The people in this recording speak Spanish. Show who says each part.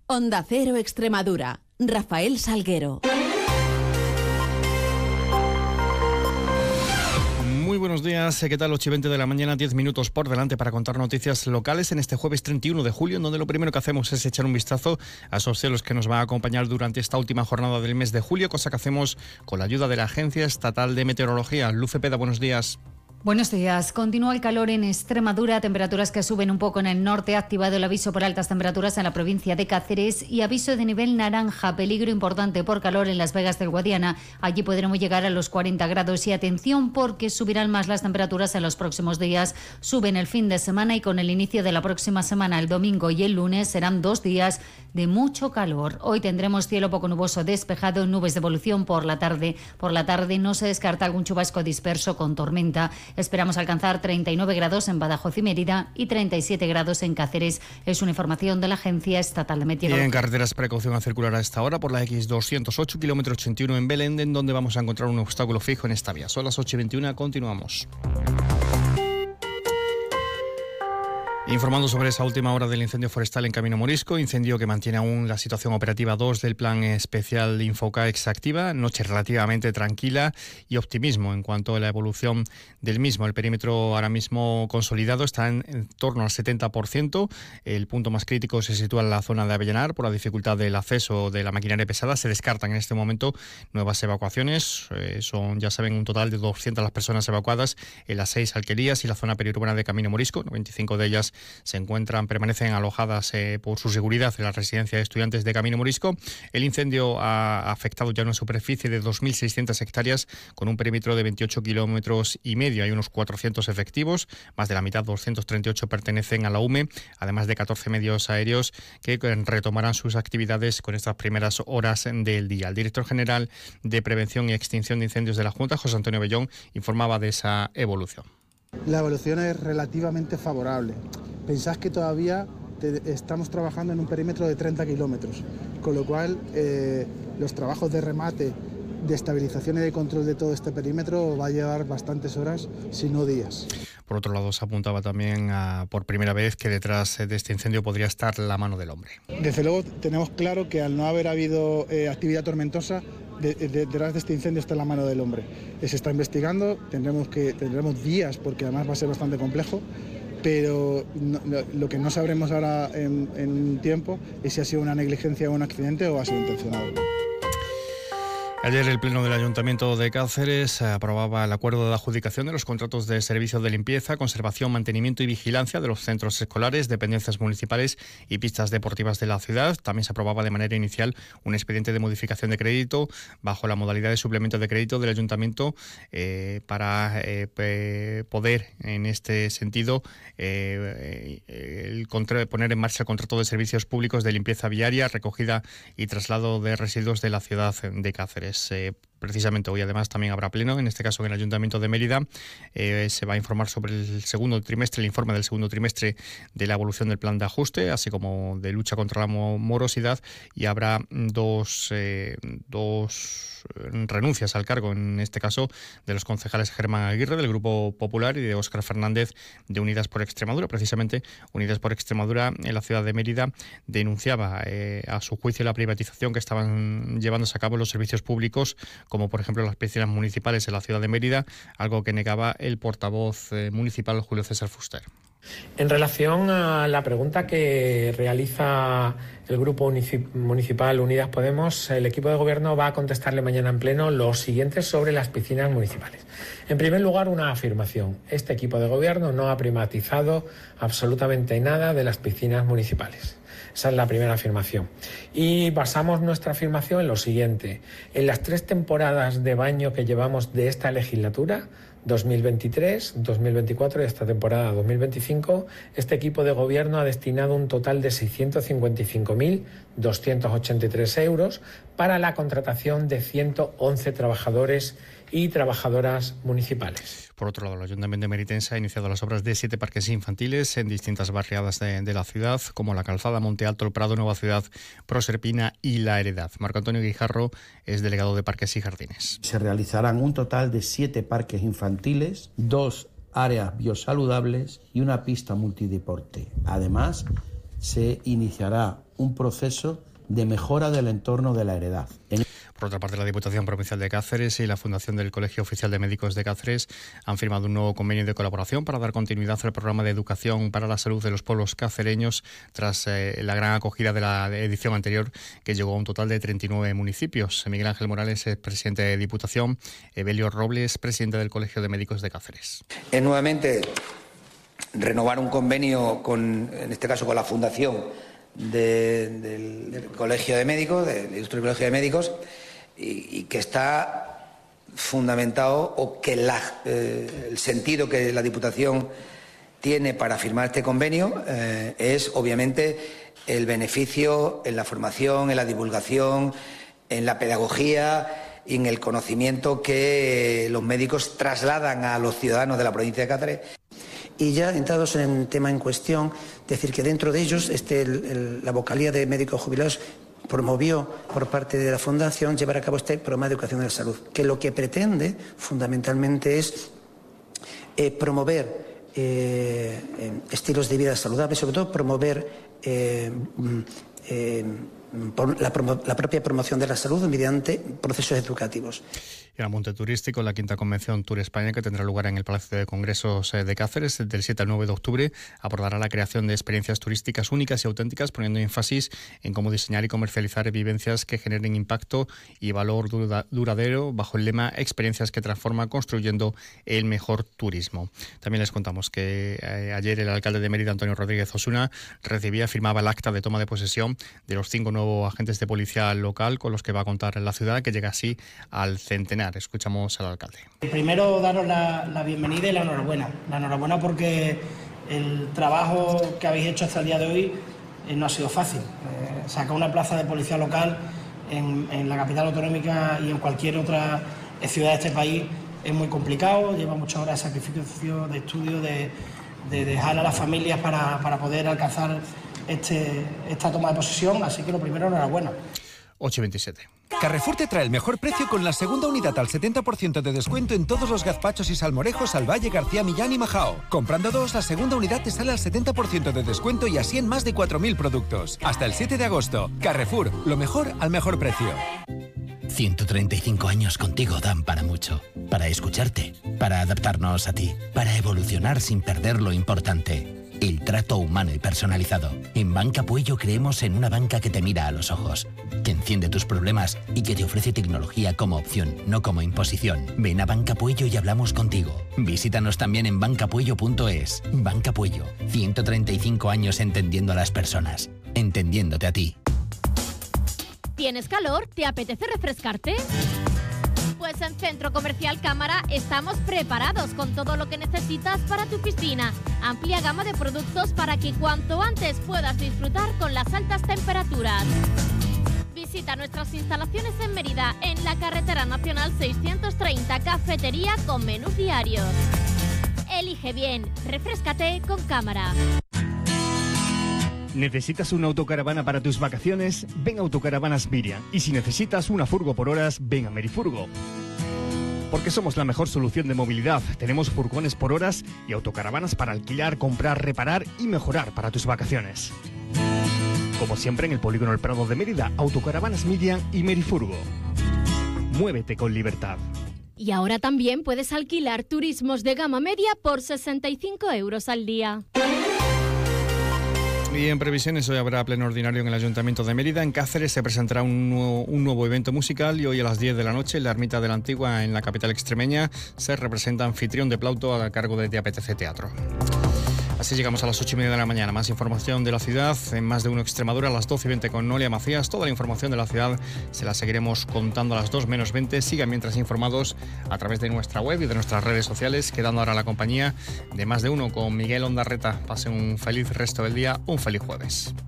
Speaker 1: Onda Cero Extremadura. Rafael Salguero.
Speaker 2: Muy buenos días, ¿qué tal? 8:20 de la mañana, 10 minutos por delante para contar noticias locales en este jueves 31 de julio, en donde lo primero que hacemos es echar un vistazo a esos cielos que nos van a acompañar durante esta última jornada del mes de julio, cosa que hacemos con la ayuda de la Agencia Estatal de Meteorología. Luz Cepeda, buenos días.
Speaker 3: Buenos días. Continúa el calor en Extremadura, temperaturas que suben un poco en el norte. Ha activado el aviso por altas temperaturas en la provincia de Cáceres y aviso de nivel naranja, peligro importante por calor en Las Vegas del Guadiana. Allí podremos llegar a los 40 grados y atención porque subirán más las temperaturas en los próximos días. Suben el fin de semana y con el inicio de la próxima semana, el domingo y el lunes, serán 2 días de mucho calor. Hoy tendremos cielo poco nuboso despejado, nubes de evolución por la tarde. Por la tarde no se descarta algún chubasco disperso con tormenta. Esperamos alcanzar 39 grados en Badajoz y Mérida y 37 grados en Cáceres. Es una información de la Agencia Estatal de Meteorología.
Speaker 2: Y en carreteras, precaución a circular a esta hora por la X208, kilómetro 81 en Belén, en donde vamos a encontrar un obstáculo fijo en esta vía. Son las 8:21, continuamos. Informando sobre esa última hora del incendio forestal en Camino Morisco, incendio que mantiene aún la situación operativa 2 del plan especial Infocaex activa, noche relativamente tranquila y optimismo en cuanto a la evolución del mismo. El perímetro ahora mismo consolidado está en torno al 70%, el punto más crítico se sitúa en la zona de Avellanar por la dificultad del acceso de la maquinaria pesada. Se descartan en este momento nuevas evacuaciones, son, ya saben, un total de 200 las personas evacuadas en las 6 alquerías y la zona periurbana de Camino Morisco, 95 de ellas permanecen alojadas por su seguridad en la residencia de estudiantes de Camino Morisco. El incendio ha afectado ya una superficie de 2.600 hectáreas con un perímetro de 28 kilómetros y medio. Hay unos 400 efectivos, más de la mitad, 238, pertenecen a la UME, además de 14 medios aéreos que retomarán sus actividades con estas primeras horas del día. El director general de Prevención y Extinción de Incendios de la Junta, José Antonio Bellón, informaba de esa evolución.
Speaker 4: La evolución es relativamente favorable. Pensad que todavía estamos trabajando en un perímetro de 30 kilómetros, con lo cual los trabajos de remate, de estabilización y de control de todo este perímetro va a llevar bastantes horas, si no días.
Speaker 2: Por otro lado, se apuntaba también por primera vez que detrás de este incendio podría estar la mano del hombre.
Speaker 4: Desde luego tenemos claro que al no haber habido actividad tormentosa, detrás de este incendio está la mano del hombre. Se está investigando, tendremos días porque además va a ser bastante complejo, pero lo que no sabremos ahora en tiempo es si ha sido una negligencia o un accidente o ha sido intencionado.
Speaker 2: Ayer el Pleno del Ayuntamiento de Cáceres aprobaba el acuerdo de adjudicación de los contratos de servicio de limpieza, conservación, mantenimiento y vigilancia de los centros escolares, dependencias municipales y pistas deportivas de la ciudad. También se aprobaba de manera inicial un expediente de modificación de crédito bajo la modalidad de suplemento de crédito del Ayuntamiento para poder, en este sentido, poner en marcha el contrato de servicios públicos de limpieza viaria, recogida y traslado de residuos de la ciudad de Cáceres. Precisamente hoy además también habrá pleno, en este caso en el Ayuntamiento de Mérida. Se va a informar sobre el informe del segundo trimestre de la evolución del plan de ajuste, así como de lucha contra la morosidad, y habrá dos renuncias al cargo, en este caso de los concejales Germán Aguirre del Grupo Popular y de Óscar Fernández de Unidas por Extremadura. Precisamente Unidas por Extremadura en la ciudad de Mérida denunciaba a su juicio la privatización que estaban llevándose a cabo los servicios públicos, como por ejemplo las piscinas municipales en la ciudad de Mérida, algo que negaba el portavoz municipal Julio César Fuster.
Speaker 5: En relación a la pregunta que realiza el Grupo Municipal Unidas Podemos, el equipo de gobierno va a contestarle mañana en pleno los siguientes sobre las piscinas municipales. En primer lugar, una afirmación. Este equipo de gobierno no ha privatizado absolutamente nada de las piscinas municipales. Esa es la primera afirmación. Y basamos nuestra afirmación en lo siguiente. En las 3 temporadas de baño que llevamos de esta legislatura, 2023, 2024 y esta temporada 2025, este equipo de gobierno ha destinado un total de 655.283 euros para la contratación de 111 trabajadores y trabajadoras municipales.
Speaker 2: Por otro lado, el Ayuntamiento meritense ha iniciado las obras de 7 parques infantiles en distintas barriadas de la ciudad, como La Calzada, Monte Alto, El Prado, Nueva Ciudad, Proserpina y La Heredad. Marco Antonio Guijarro es delegado de Parques y Jardines.
Speaker 6: Se realizarán un total de 7 parques infantiles, 2 áreas biosaludables y una pista multideporte. Además, se iniciará un proceso de mejora del entorno de la heredad.
Speaker 2: Por otra parte, la Diputación Provincial de Cáceres y la Fundación del Colegio Oficial de Médicos de Cáceres han firmado un nuevo convenio de colaboración para dar continuidad al programa de educación para la salud de los pueblos cacereños tras la gran acogida de la edición anterior, que llegó a un total de 39 municipios. Miguel Ángel Morales es presidente de Diputación, Evelio Robles, presidente del Colegio de Médicos de Cáceres.
Speaker 7: Es nuevamente renovar un convenio en este caso con la Fundación del Colegio de Médicos, del Ilustre Colegio de Médicos, y que está fundamentado, o que el sentido que la Diputación tiene para firmar este convenio es obviamente el beneficio en la formación, en la divulgación, en la pedagogía y en el conocimiento que los médicos trasladan a los ciudadanos de la provincia de Cáceres.
Speaker 8: Y ya entrados en el tema en cuestión, decir que dentro de ellos la vocalía de médicos jubilados promovió por parte de la Fundación llevar a cabo este programa de educación de la salud, que lo que pretende fundamentalmente es promover estilos de vida saludables, sobre todo promover la propia promoción de la salud mediante procesos educativos.
Speaker 2: Y el monte turístico, la quinta convención Tour España, que tendrá lugar en el Palacio de Congresos de Cáceres del 7 al 9 de octubre, abordará la creación de experiencias turísticas únicas y auténticas, poniendo énfasis en cómo diseñar y comercializar vivencias que generen impacto y valor duradero, bajo el lema Experiencias que transforman, construyendo el mejor turismo. También les contamos que ayer el alcalde de Mérida, Antonio Rodríguez Osuna, firmaba el acta de toma de posesión de los 5 nuevos agentes de policía local con los que va a contar la ciudad, que llega así al centenar. Escuchamos al alcalde.
Speaker 9: Primero, daros la bienvenida y la enhorabuena. La enhorabuena porque el trabajo que habéis hecho hasta el día de hoy no ha sido fácil. Sacar una plaza de policía local en la capital autonómica y en cualquier otra ciudad de este país es muy complicado. Lleva muchas horas de sacrificio, de estudio, de dejar a las familias para poder alcanzar esta toma de posesión. Así que lo primero, enhorabuena.
Speaker 2: 8:27.
Speaker 10: Carrefour te trae el mejor precio con la segunda unidad al 70% de descuento en todos los gazpachos y salmorejos al Valle, García Millán y Majao. Comprando 2, la segunda unidad te sale al 70% de descuento y así en más de 4.000 productos. Hasta el 7 de agosto. Carrefour, lo mejor al mejor precio.
Speaker 11: 135 años contigo dan para mucho. Para escucharte, para adaptarnos a ti, para evolucionar sin perder lo importante. El trato humano y personalizado. En Banca Puello creemos en una banca que te mira a los ojos, que entiende tus problemas y que te ofrece tecnología como opción, no como imposición. Ven a Banca Puello y hablamos contigo. Visítanos también en bancapuello.es. Banca Puello, 135 años entendiendo a las personas, entendiéndote a ti.
Speaker 12: ¿Tienes calor? ¿Te apetece refrescarte? Pues en Centro Comercial Cámara estamos preparados con todo lo que necesitas para tu piscina. Amplia gama de productos para que cuanto antes puedas disfrutar con las altas temperaturas. Visita nuestras instalaciones en Mérida, en la carretera nacional 630, cafetería con menús diarios. Elige bien, refréscate con Cámara.
Speaker 13: ¿Necesitas una autocaravana para tus vacaciones? Ven a Autocaravanas Miriam. Y si necesitas una furgo por horas, ven a Merifurgo. Porque somos la mejor solución de movilidad. Tenemos furgones por horas y autocaravanas para alquilar, comprar, reparar y mejorar para tus vacaciones. Como siempre en el Polígono El Prado de Mérida, Autocaravanas Miriam y Merifurgo. Muévete con libertad.
Speaker 12: Y ahora también puedes alquilar turismos de gama media por 65 euros al día.
Speaker 2: Y en previsiones, hoy habrá pleno ordinario en el Ayuntamiento de Mérida. En Cáceres se presentará un nuevo evento musical y hoy a las 10 de la noche en la Ermita de la Antigua, en la capital extremeña, se representa Anfitrión de Plauto a cargo de Te Apetece Teatro. Así llegamos a las 8:30 de la mañana. Más información de la ciudad en Más de Uno Extremadura a las 12:20 con Noelia Macías. Toda la información de la ciudad se la seguiremos contando a las 2:20. Sigan mientras informados a través de nuestra web y de nuestras redes sociales, quedando ahora la compañía de Más de Uno con Miguel Ondarreta. Pasen un feliz resto del día, un feliz jueves.